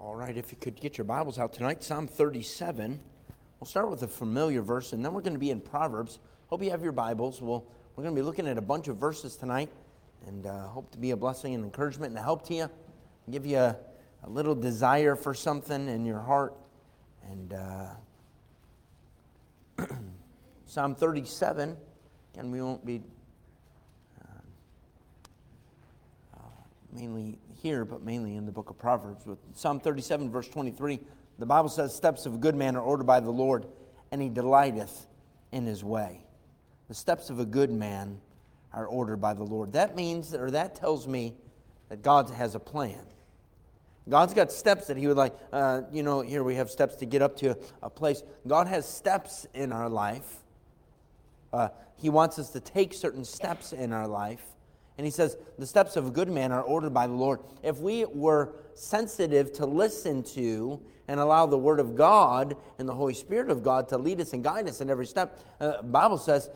All right, if you could get your Bibles out tonight, Psalm 37. We'll start with a familiar verse, and then we're going to be in Proverbs. Hope you have your Bibles. We're going to be looking at a bunch of verses tonight, and hope to be a blessing and encouragement and a help to you, give you a little desire for something in your heart. And Psalm 37, and we won't be mainly here, but mainly in the book of Proverbs. With Psalm 37, verse 23, the Bible says, "Steps of a good man are ordered by the Lord, and he delighteth in his way." The steps of a good man are ordered by the Lord. That means, or that tells me that God has a plan. God's got steps that he would like, here we have steps to get up to a place. God has steps in our life. He wants us to take certain steps in our life. And he says, the steps of a good man are ordered by the Lord. If we were sensitive to listen to and allow the Word of God and the Holy Spirit of God to lead us and guide us in every step, the Bible says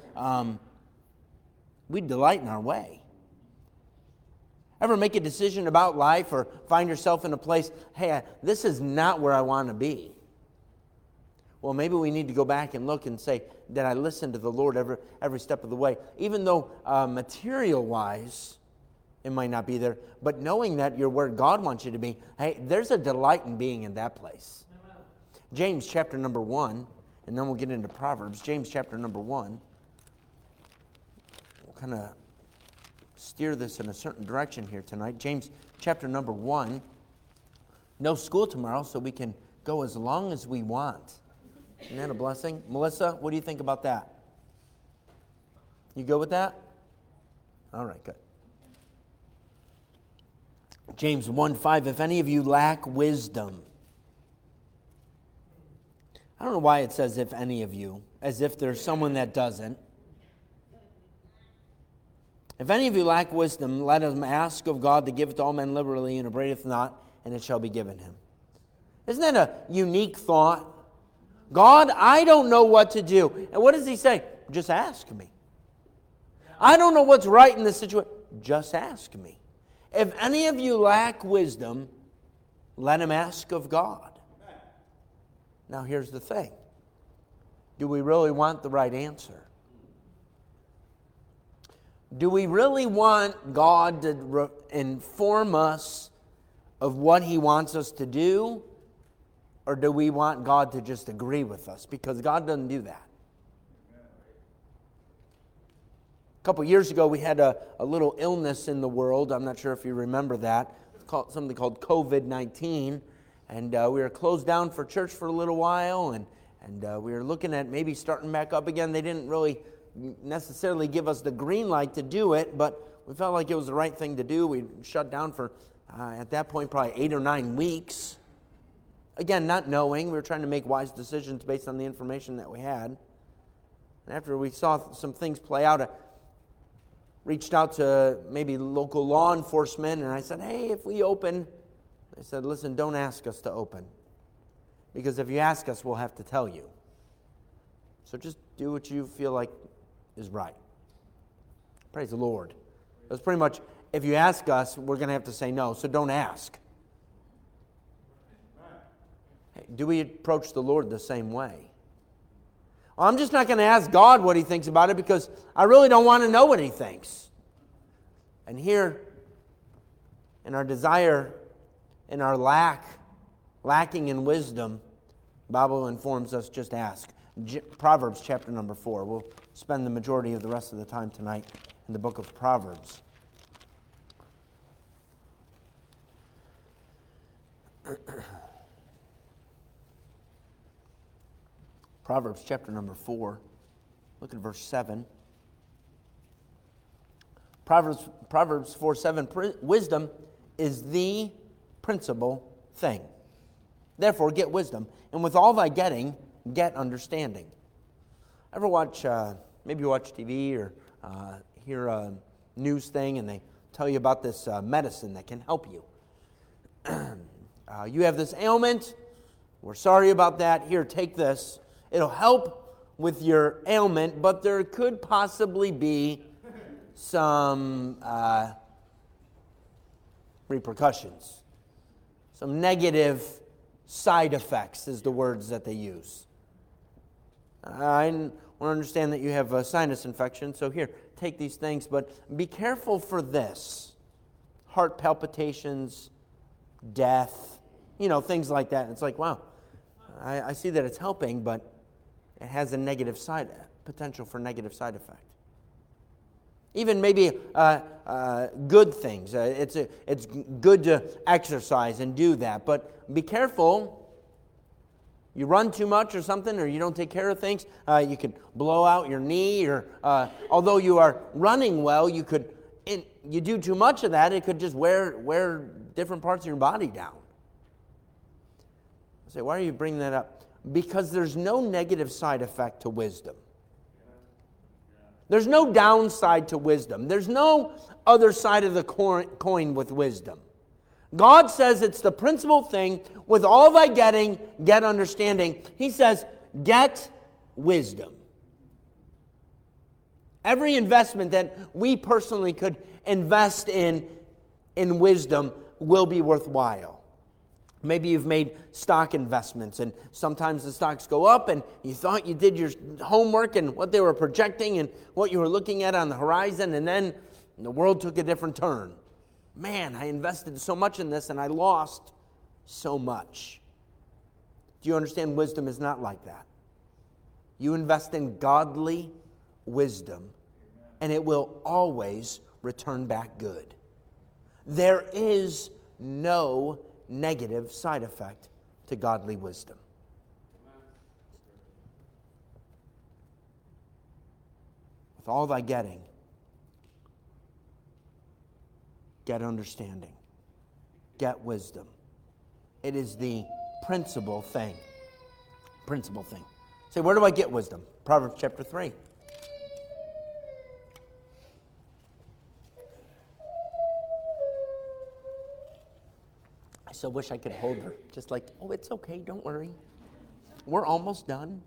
we delight in our way. Ever make a decision about life or find yourself in a place, hey, this is not where I want to be? Well, maybe we need to go back and look and say, did I listen to the Lord every step of the way? Even though material-wise, it might not be there, but knowing that you're where God wants you to be, hey, there's a delight in being in that place. James chapter number 1, and then we'll get into Proverbs. James chapter number 1. We'll kind of steer this in a certain direction here tonight. James chapter number 1. No school tomorrow, so we can go as long as we want. Isn't that a blessing? Melissa, what do you think about that? You go with that? All right, good. James 1:5, if any of you lack wisdom. I don't know why it says if any of you, as if there's someone that doesn't. If any of you lack wisdom, let him ask of God to give it to all men liberally and upbraideth not, and it shall be given him. Isn't that a unique thought? God, I don't know what to do. And what does he say? Just ask me. I don't know what's right in this situation. Just ask me. If any of you lack wisdom, let him ask of God. Now here's the thing. Do we really want the right answer? Do we really want God to inform us of what he wants us to do? Or do we want God to just agree with us? Because God doesn't do that. A couple years ago, we had a little illness in the world. I'm not sure if you remember that. It's called something called COVID-19. And we were closed down for church for a little while. And we were looking at maybe starting back up again. They didn't really necessarily give us the green light to do it. But we felt like it was the right thing to do. We shut down for, at that point, probably 8 or 9 weeks. Again, not knowing, we were trying to make wise decisions based on the information that we had. And after we saw some things play out, I reached out to maybe local law enforcement, and I said, hey, if we open, they said, listen, don't ask us to open. Because if you ask us, we'll have to tell you. So just do what you feel like is right. Praise the Lord. That's pretty much, if you ask us, we're going to have to say no, so don't ask. Do we approach the Lord the same way? Well, I'm just not going to ask God what he thinks about it because I really don't want to know what he thinks. And here, in our desire, in our lacking in wisdom, the Bible informs us just ask. Proverbs chapter number 4. We'll spend the majority of the rest of the time tonight in the book of Proverbs. Proverbs chapter number 4. Look at verse 7. Proverbs 4:7. Wisdom is the principal thing. Therefore get wisdom, and with all thy getting, get understanding. Ever watch, maybe you watch TV or hear a news thing and they tell you about this medicine that can help you. You have this ailment. We're sorry about that. Here, take this. It'll help with your ailment, but there could possibly be some repercussions. some negative side effects is the words that they use. I want to understand that you have a sinus infection, so here, take these things, but be careful for this. Heart palpitations, death, things like that. It's like, wow, I see that it's helping, but it has a negative potential for negative side effect. Even maybe good things. It's good to exercise and do that, but be careful. You run too much or something, or you don't take care of things, you could blow out your knee, or although you are running well, you do too much of that, it could just wear different parts of your body down. I say, why are you bringing that up? Because there's no negative side effect to wisdom. There's no downside to wisdom. There's no other side of the coin with wisdom. God says it's the principal thing. With all thy getting, get understanding. He says, get wisdom. Every investment that we personally could invest in wisdom will be worthwhile. Maybe you've made stock investments, and sometimes the stocks go up, and you thought you did your homework and what they were projecting and what you were looking at on the horizon, and then the world took a different turn. Man, I invested so much in this, and I lost so much. Do you understand? Wisdom is not like that. You invest in godly wisdom, and it will always return back good. There is no negative side effect to godly wisdom. With all thy getting, get understanding, get wisdom. It is the principal thing. Principal thing. Say, where do I get wisdom? Proverbs chapter 3. I so wish I could hold her. Just like, oh, it's okay, don't worry. We're almost done.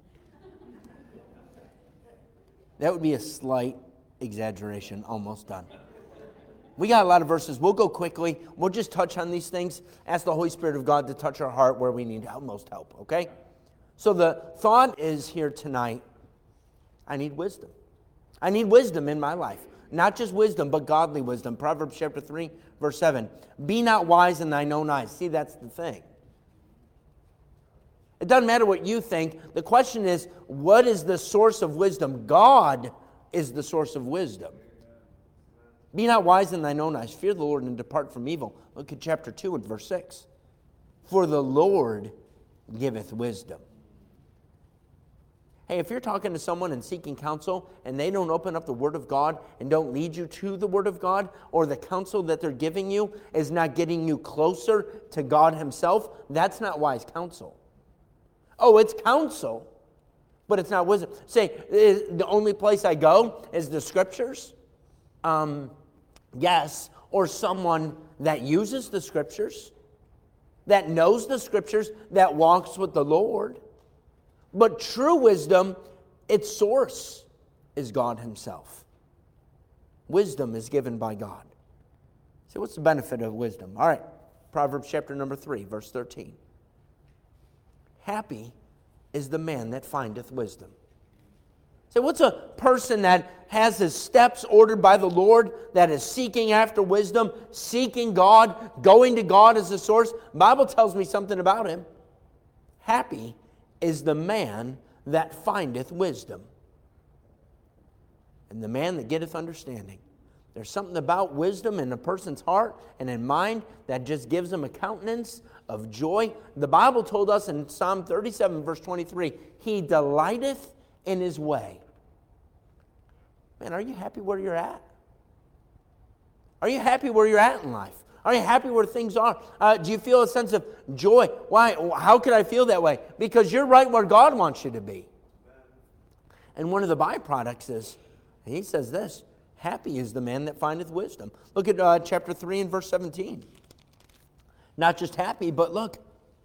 That would be a slight exaggeration, almost done. We got a lot of verses. We'll go quickly. We'll just touch on these things. Ask the Holy Spirit of God to touch our heart where we need most help, okay? So the thought is here tonight, I need wisdom. I need wisdom in my life. Not just wisdom, but godly wisdom. Proverbs chapter 3, verse 7. Be not wise in thine own eyes. See, that's the thing. It doesn't matter what you think. The question is, what is the source of wisdom? God is the source of wisdom. Be not wise in thine own eyes. Fear the Lord and depart from evil. Look at chapter 2 and verse 6. For the Lord giveth wisdom. Hey, if you're talking to someone and seeking counsel and they don't open up the Word of God and don't lead you to the Word of God, or the counsel that they're giving you is not getting you closer to God Himself, that's not wise counsel. Oh, it's counsel, but it's not wisdom. Say, the only place I go is the Scriptures? Yes, or someone that uses the Scriptures, that knows the Scriptures, that walks with the Lord. But true wisdom, its source is God Himself. Wisdom is given by God. So what's the benefit of wisdom? All right, Proverbs chapter number 3, verse 13. Happy is the man that findeth wisdom. So what's a person that has his steps ordered by the Lord, that is seeking after wisdom, seeking God, going to God as the source? The Bible tells me something about him. Happy is the man that findeth wisdom, and the man that getteth understanding. There's something about wisdom in a person's heart and in mind that just gives them a countenance of joy. The Bible told us in Psalm 37, verse 23, He delighteth in His way. Man, are you happy where you're at? Are you happy where you're at in life? Are you happy where things are? Do you feel a sense of joy? Why? How could I feel that way? Because you're right where God wants you to be. And one of the byproducts is, He says this, happy is the man that findeth wisdom. Look at chapter 3 and verse 17. Not just happy, but look,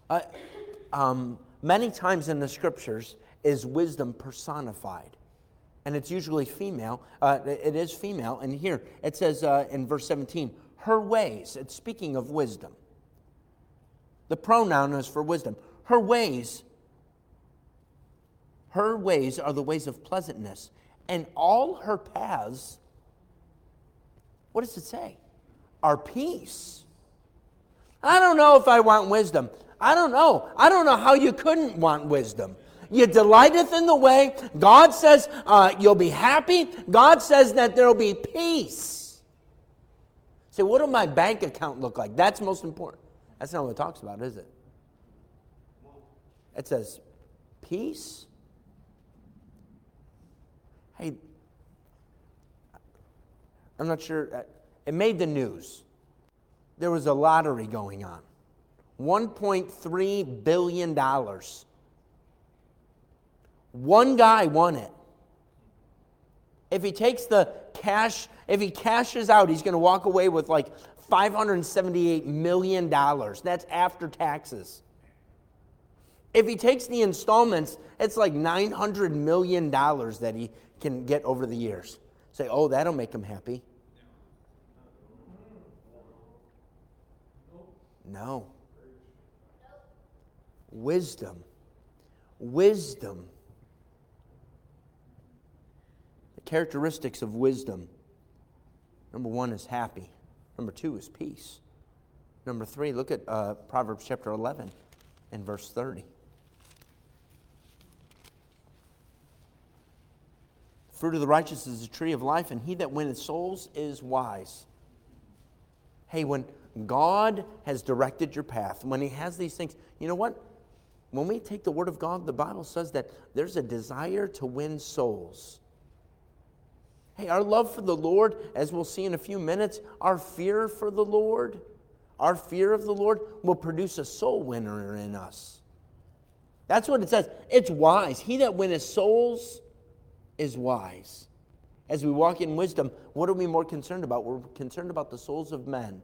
many times in the Scriptures is wisdom personified. And it's usually female. It is female. And here it says in verse 17, her ways, it's speaking of wisdom. The pronoun is for wisdom. Her ways are the ways of pleasantness, and all her paths, what does it say? Are peace. I don't know if I want wisdom. I don't know. I don't know how you couldn't want wisdom. You delighteth in the way. God says you'll be happy. God says that there will be peace. Say, what will my bank account look like? That's most important. That's not what it talks about, is it? It says peace. Hey, I'm not sure. It made the news. There was a lottery going on. $1.3 billion. One guy won it. If he takes the cash, if he cashes out, he's going to walk away with like $578 million. That's after taxes. If he takes the installments, it's like $900 million that he can get over the years. Say, oh, that'll make him happy. No. Wisdom. Wisdom. The characteristics of wisdom. Number 1 is happy. Number 2 is peace. Number 3, look at Proverbs chapter 11 and verse 30. Fruit of the righteous is a tree of life, and he that winneth souls is wise. Hey, when God has directed your path, when he has these things, you know what? When we take the word of God, the Bible says that there's a desire to win souls. Hey, our love for the Lord, as we'll see in a few minutes, our fear for the Lord, our fear of the Lord will produce a soul winner in us. That's what it says. It's wise. He that winneth souls is wise. As we walk in wisdom, what are we more concerned about? We're concerned about the souls of men.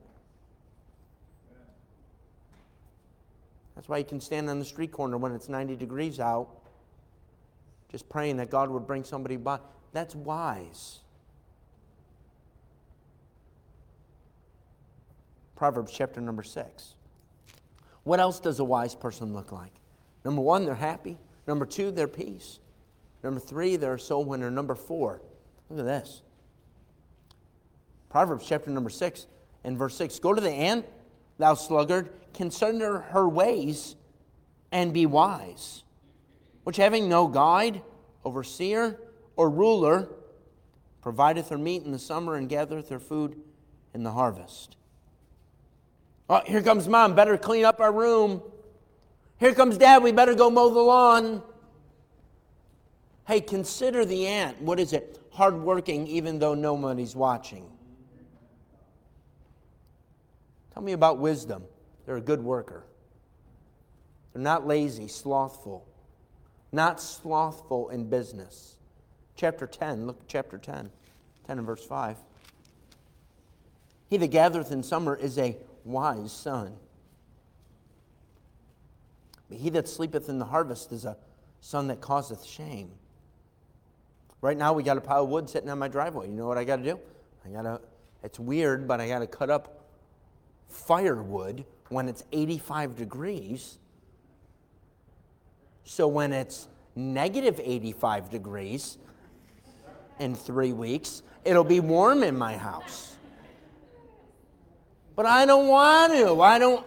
That's why you can stand on the street corner when it's 90 degrees out, just praying that God would bring somebody by. That's wise. Proverbs chapter number 6. What else does a wise person look like? Number 1, they're happy. Number 2, they're peace. Number 3, they're a soul winner. Number 4, look at this. Proverbs chapter number 6 and verse 6. Go to the ant, thou sluggard, consider her ways and be wise, which having no guide, overseer, or ruler, provideth her meat in the summer and gathereth her food in the harvest. Oh, here comes Mom, better clean up our room. Here comes Dad, we better go mow the lawn. Hey, consider the ant. What is it? Hardworking even though nobody's watching. Tell me about wisdom. They're a good worker. They're not lazy, slothful. Not slothful in business. Chapter 10, look at chapter 10. 10 and verse 5. He that gathereth in summer is a wise son. But he that sleepeth in the harvest is a son that causeth shame. Right now we got a pile of wood sitting on my driveway. You know what I got to do? It's weird, but I got to cut up firewood when it's 85 degrees. So when it's negative 85 degrees in 3 weeks, it'll be warm in my house. But I don't want to.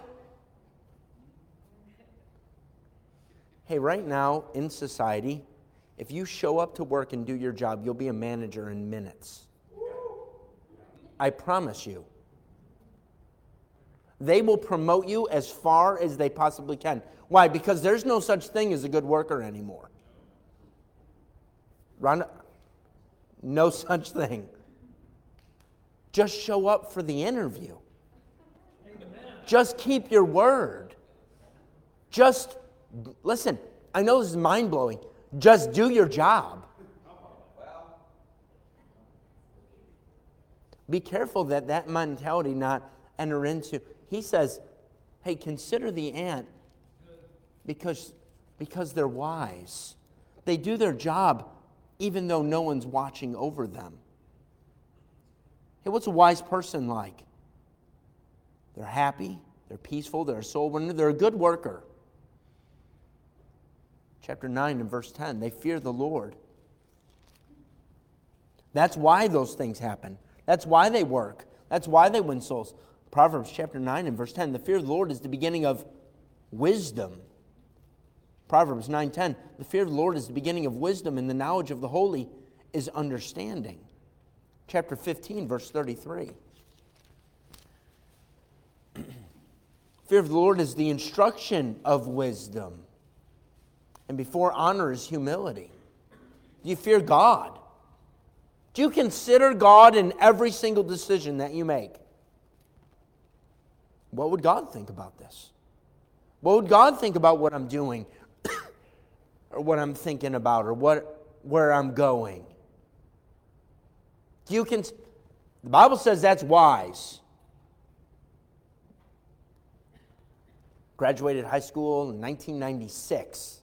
Hey, right now in society, if you show up to work and do your job, you'll be a manager in minutes. I promise you. They will promote you as far as they possibly can. Why? Because there's no such thing as a good worker anymore. Rhonda, no such thing. Just show up for the interview. Just keep your word. Just, listen, I know this is mind-blowing. Just do your job. Be careful that mentality not enter into. He says, hey, consider the ant because they're wise. They do their job even though no one's watching over them. Hey, what's a wise person like? They're happy. They're peaceful, they're a soul winner, they're a good worker. Chapter 9 and verse 10, they fear the Lord. That's why those things happen. That's why they work. That's why they win souls. Proverbs chapter 9 and verse 10, the fear of the Lord is the beginning of wisdom. Proverbs 9:10, the fear of the Lord is the beginning of wisdom, and the knowledge of the holy is understanding. Chapter 15, verse 33. Fear of the Lord is the instruction of wisdom. And before honor is humility. Do you fear God? Do you consider God in every single decision that you make? What would God think about this? What would God think about what I'm doing? Or what I'm thinking about? Or where I'm going? The Bible says that's wise. Graduated high school in 1996.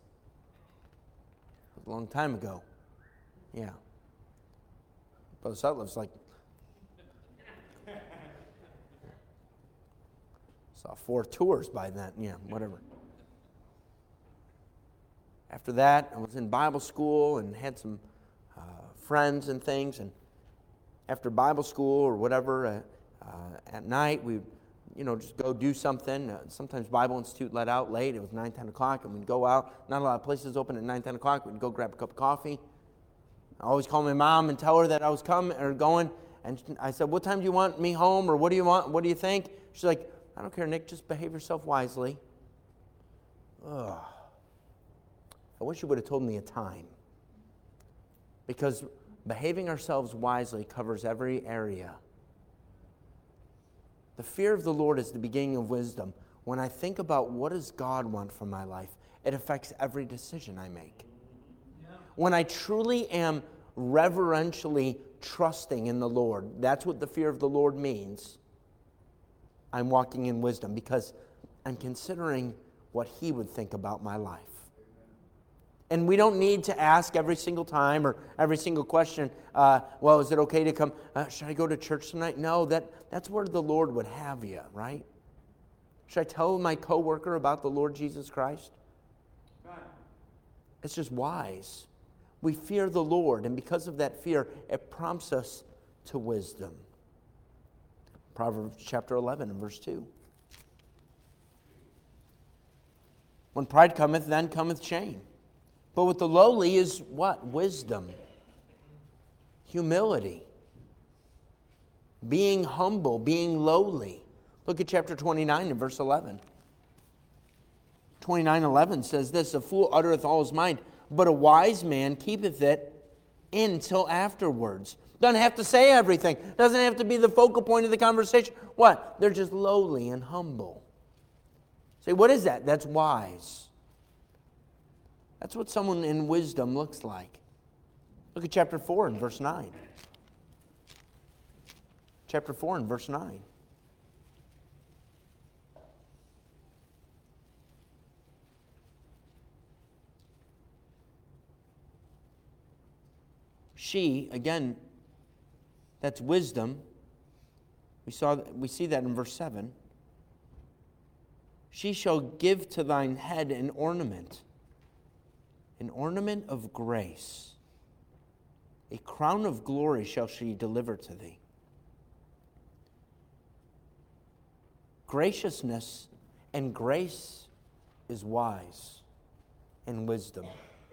A long time ago. Yeah. Brother Sutliff's like... Saw 4 tours by then. Yeah, whatever. After that, I was in Bible school and had some friends and things. And after Bible school or whatever, at night, we just go do something. Sometimes Bible Institute let out late. It was 9, 10 o'clock, and we'd go out. Not a lot of places open at 9, 10 o'clock. We'd go grab a cup of coffee. I always call my mom and tell her that I was coming or going. And I said, what time do you want me home? Or what do you want? What do you think? She's like, I don't care, Nick. Just behave yourself wisely. Ugh. I wish you would have told me a time. Because behaving ourselves wisely covers every area. The fear of the Lord is the beginning of wisdom. When I think about what does God want from my life, it affects every decision I make. Yeah. When I truly am reverentially trusting in the Lord, that's what the fear of the Lord means. I'm walking in wisdom because I'm considering what He would think about my life. And we don't need to ask every single time or every single question, well, is it okay to come? Should I go to church tonight? No, that's where the Lord would have you, right? Should I tell my coworker about the Lord Jesus Christ? It's just wise. We fear the Lord, and because of that fear, it prompts us to wisdom. Proverbs chapter 11 and verse 2. When pride cometh, then cometh shame. But with the lowly is what? Wisdom. Humility. Being humble, being lowly. Look at chapter 29 and verse 11. 29:11 says this, a fool uttereth all his mind, but a wise man keepeth it in till afterwards. Doesn't have to say everything. Doesn't have to be the focal point of the conversation. What? They're just lowly and humble. Say, what is that? That's wise. That's what someone in wisdom looks like. Look at chapter 4 and verse 9. Chapter 4 and verse 9. She, again, that's wisdom. We see that in verse 7. She shall give to thine head an ornament of grace. A crown of glory shall she deliver to thee. Graciousness and grace is wise and wisdom.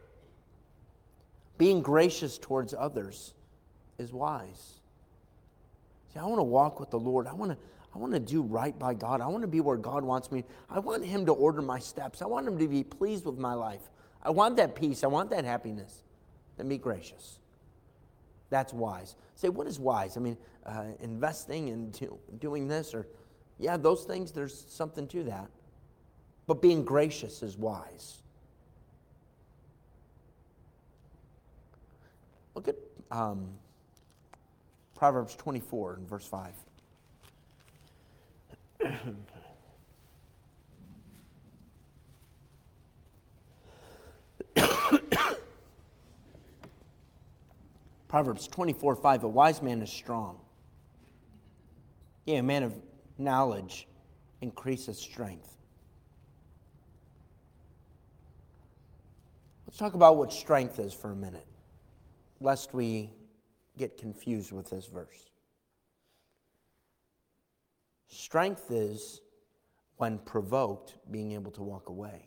Being gracious towards others is wise. See, I want to walk with the Lord. I want to do right by God. I want to be where God wants me. I want Him to order my steps. I want Him to be pleased with my life. I want that peace. I want that happiness. Then be gracious. That's wise. Say, what is wise? I mean, investing and doing this, or, yeah, those things, there's something to that. But being gracious is wise. Look at Proverbs 24 and verse 5. Proverbs 24:5, a wise man is strong. Yeah, a man of knowledge increases strength. Let's talk about what strength is for a minute, lest we get confused with this verse. Strength is, when provoked, being able to walk away.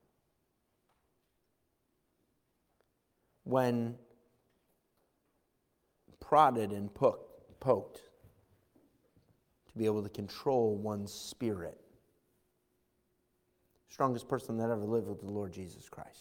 When prodded and poked, to be able to control one's spirit. Strongest person that ever lived was the Lord Jesus Christ.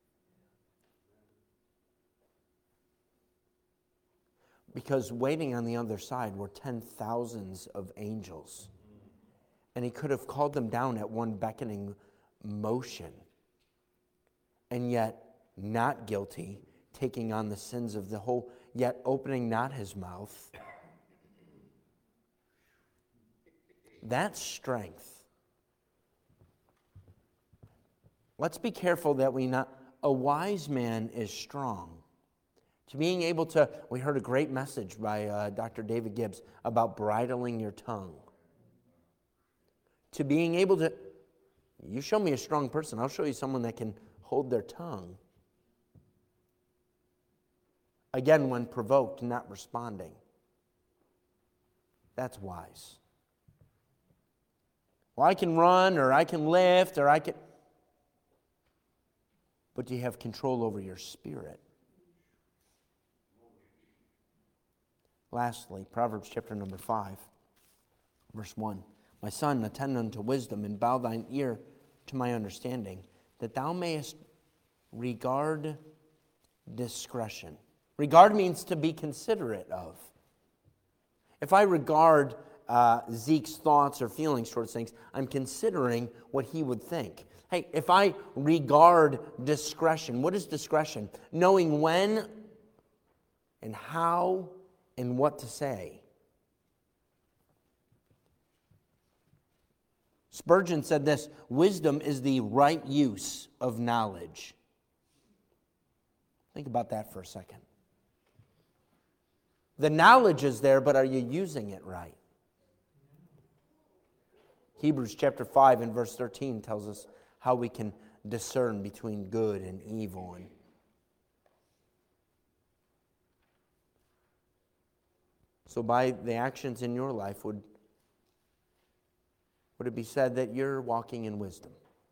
Because waiting on the other side were 10,000s of angels. And he could have called them down at one beckoning motion. And yet, not guilty, taking on the sins of the whole, yet opening not his mouth. That's strength. Let's be careful that a wise man is strong. To being able to, we heard a great message by Dr. David Gibbs about bridling your tongue. To being able to, you show me a strong person, I'll show you someone that can hold their tongue. Again, when provoked, not responding. That's wise. Well, I can run, or I can lift, or I can... But do you have control over your spirit? Lastly, Proverbs chapter number 5, verse 1. My son, attend unto wisdom, and bow thine ear to my understanding, that thou mayest regard discretion. Regard means to be considerate of. If I regard Zeke's thoughts or feelings towards things, I'm considering what he would think. Hey, if I regard discretion, what is discretion? Knowing when and how and what to say. Spurgeon said this, wisdom is the right use of knowledge. Think about that for a second. The knowledge is there, but are you using it right? Hebrews chapter 5 and verse 13 tells us how we can discern between good and evil. And so by the actions in your life, would it be said that you're walking in wisdom?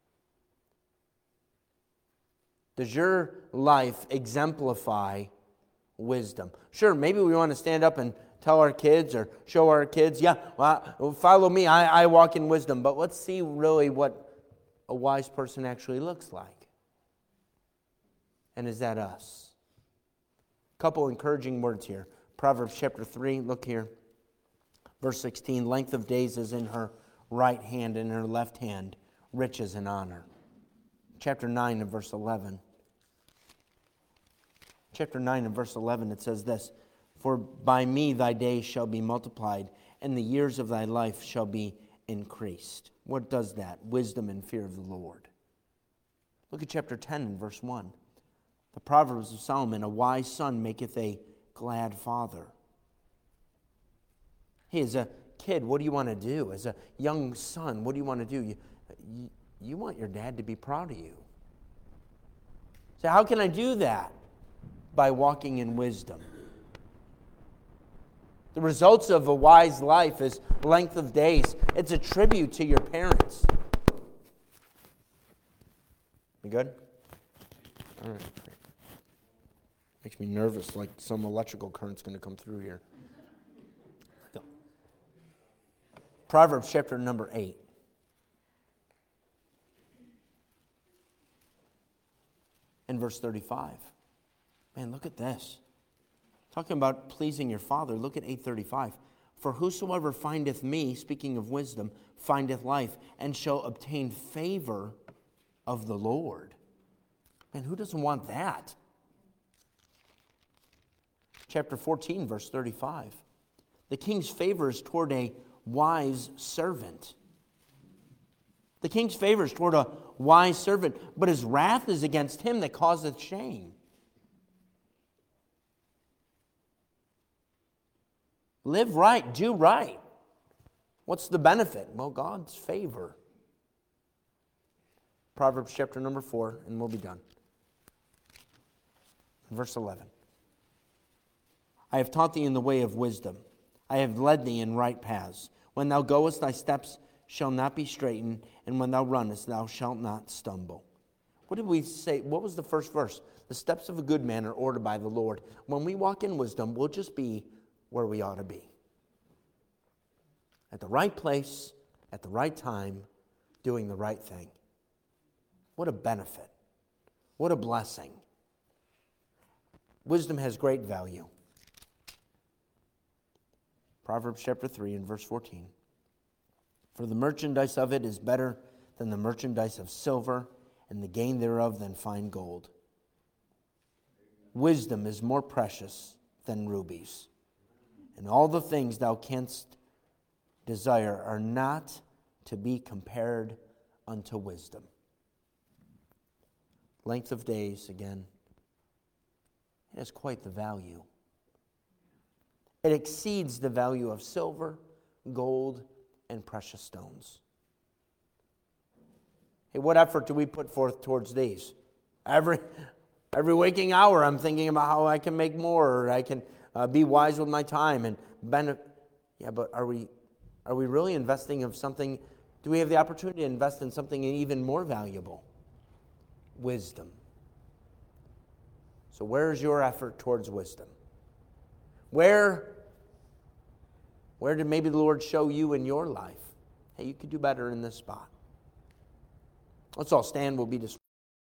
Does your life exemplify wisdom? Sure, maybe we want to stand up and tell our kids or show our kids, yeah, well, follow me, I walk in wisdom. But let's see really what a wise person actually looks like. And is that us? A couple encouraging words here. Proverbs chapter 3, look here. Verse 16, length of days is in her right hand, and in her left hand riches and honor. Chapter 9 and verse 11. Chapter 9 and verse 11, it says this, for by me thy days shall be multiplied, and the years of thy life shall be increased. What does that? Wisdom and fear of the Lord. Look at chapter 10 and verse 1. The Proverbs of Solomon, a wise son maketh a glad father. Hey, as a kid, what do you want to do? As a young son, what do you want to do? You want your dad to be proud of you. So how can I do that? By walking in wisdom. The results of a wise life is length of days. It's a tribute to your parents. You good? All right. Makes me nervous, like some electrical current's going to come through here. Go. Proverbs chapter number 8. And verse 35. Man, look at this. Talking about pleasing your father, look at 8:35. For whosoever findeth me, speaking of wisdom, findeth life, and shall obtain favor of the Lord. Man, who doesn't want that? Chapter 14, verse 35. The king's favor is toward a wise servant. The king's favor is toward a wise servant, but his wrath is against him that causeth shame. Live right, do right. What's the benefit? Well, God's favor. Proverbs chapter number 4, and we'll be done. Verse 11. I have taught thee in the way of wisdom. I have led thee in right paths. When thou goest, thy steps shall not be straitened, and when thou runnest, thou shalt not stumble. What did we say? What was the first verse? The steps of a good man are ordered by the Lord. When we walk in wisdom, we'll just be where we ought to be. At the right place, at the right time, doing the right thing. What a benefit. What a blessing. Wisdom has great value. Proverbs chapter 3 and verse 14. For the merchandise of it is better than the merchandise of silver, and the gain thereof than fine gold. Wisdom is more precious than rubies, and all the things thou canst desire are not to be compared unto wisdom. Length of days, again, it has quite the value. It exceeds the value of silver, gold, and precious stones. Hey, what effort do we put forth towards these? Every waking hour, I'm thinking about how I can make more, or I can be wise with my time and benefit. Yeah, but are we really investing in something? Do we have the opportunity to invest in something even more valuable? Wisdom. So where's your effort towards wisdom? Where did maybe the Lord show you in your life? Hey, you could do better in this spot. Let's all stand. We'll be dismissed.